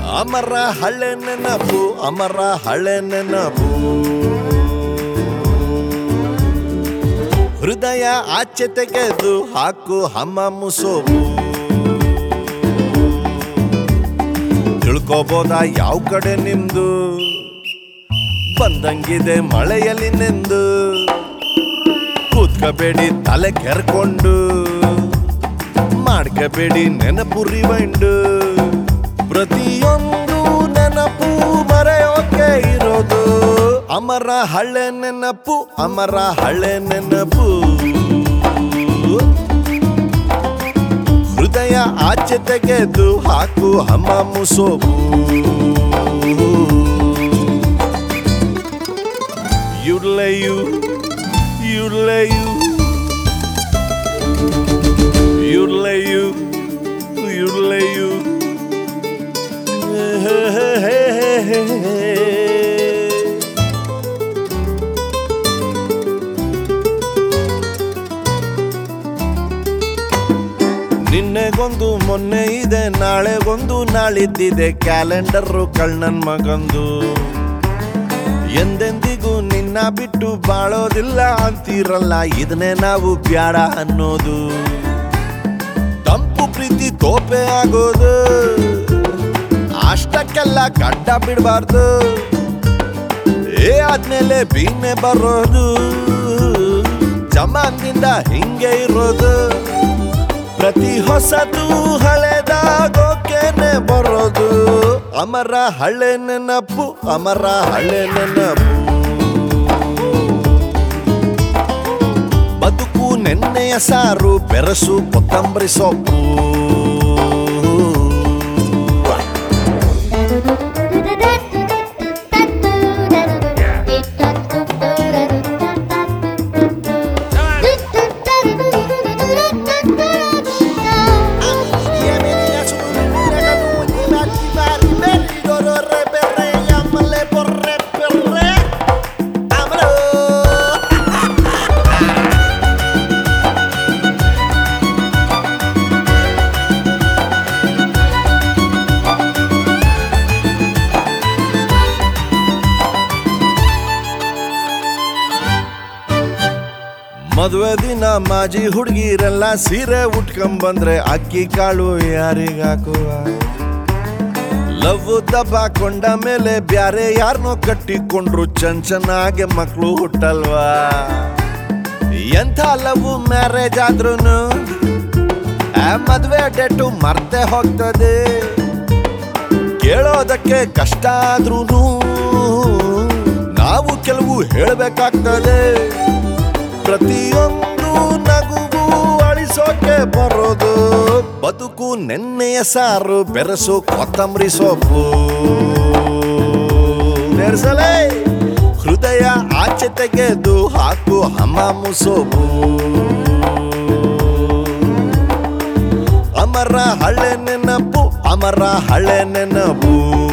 ಅಮರ ಹಳೆ ನೆನಪು ಅಮರ ಹಳೆ ನೆನಪು ಹೃದಯ ಆಚೆ ತೆಗೆದು ಹಾಕು ಹಮ್ಮ ಸೋಪು ತಿಳ್ಕೋಬೋದ ಯಾವ ಕಡೆ ನಿಮ್ದು ಬಂದಂಗಿದೆ ಮಳೆಯಲ್ಲಿ ನೆಂದು ಕೂತ್ಕಬೇಡಿ ತಲೆ ಕೆರ್ಕೊಂಡು ಮಾಡ್ಕಬೇಡಿ ನೆನಪು ರಿವೈಂಡು ಪ್ರತಿಯೊಂದು ನೆನಪು ಮರೆಯೋಕೆ ಇರೋದು ಅಮರ ಹಳೆ ನೆನಪು ಅಮರ ಹಳೆ ನೆನಪು ಹೃದಯ ಆಚೆ ತೆಗೆದು ಹಾಕು ಹಮ್ಮ ಸೋಪು ಯುಡ್ಲೆಯು ಯುಡ್ಲೆಯು ಯುಡ್ಲೆಯು ಯುಡ್ಲೆಯು ನಿನ್ನೆಗೊಂದು ಮೊನ್ನೆ ಇದೆ ನಾಳೆಗೊಂದು ನಾಳಿದ್ದಿದೆ ಕ್ಯಾಲೆಂಡರು ಕಳ್ಳನ್ ಮಗಂದು ಎಂದೆಂದಿಗೂ ನಿನ್ನ ಬಿಟ್ಟು ಬಾಳೋದಿಲ್ಲ ಅಂತೀರಲ್ಲ ಇದನ್ನೇ ನಾವು ಬ್ಯಾಡ ಅನ್ನೋದು ತಂಪು ಪ್ರೀತಿ ತೋಪೆ ಆಗೋದು ಅಷ್ಟಕ್ಕೆಲ್ಲ ಗಡ್ಡ ಬಿಡಬಾರ್ದು ಏ ಆದ್ಮೇಲೆ ಬೀನೆ ಬರೋದು ಜಮಾನ್ದಿಂದ ಹಿಂಗೆ ಇರೋದು ಪ್ರತಿ ಹೊಸದು ಹಳೆದಾಗೋಕೆನೆ ಬರೋದು ಅಮರ ಹಳೆ ನೆನಪು ಅಮರ ಹಳೆ ನೆನಪು ಬದುಕು ನೆನ್ನೆಯ ಸಾರು ಬೆರಸು ಕೊತ್ತಂಬರಿ ಸೊಪ್ಪು ಮದುವೆ ದಿನ ಮಾಜಿ ಹುಡುಗಿರೆಲ್ಲ ಸೀರೆ ಉಟ್ಕೊಂಬಂದ್ರೆ ಅಕ್ಕಿ ಕಾಳು ಯಾರಿಗಾಕುವ ಲವ್ ದಬ್ಬಾಕೊಂಡ ಮೇಲೆ ಬ್ಯಾರೆ ಯಾರನ್ನೋ ಕಟ್ಟಿಕೊಂಡ್ರು ಚೆನ್ನಾಗೆ ಮಕ್ಕಳು ಹುಟ್ಟಲ್ವಾ ಎಂಥ ಲವ್ ಮ್ಯಾರೇಜ್ ಆದ್ರೂನು ಮದುವೆ ಡೇಟು ಮರ್ತೆ ಹೋಗ್ತದೆ ಕೇಳೋದಕ್ಕೆ ಕಷ್ಟ ಆದ್ರೂನು ನಾವು ಕೆಲವು ಹೇಳ್ಬೇಕಾಗ್ತದೆ ಪ್ರತಿಯೊಂದು ನಗುವು ಅಳಿಸೋಕೆ ಬರೋದು ಬದುಕು ನೆನ್ನೆಯ ಸಾರು ಬೆರಸು ಕೊತ್ತಂಬರಿ ಸೊಪ್ಪು ನೆರ್ಸಲೇ ಹೃದಯ ಆಚೆ ತೆಗೆದು ಹಾಕು ಹಮ್ಮ ಸೋಪು ಅಮರ ಹಳೆ ನೆನಪು ಅಮರ ಹಳೆ ನೆನಪು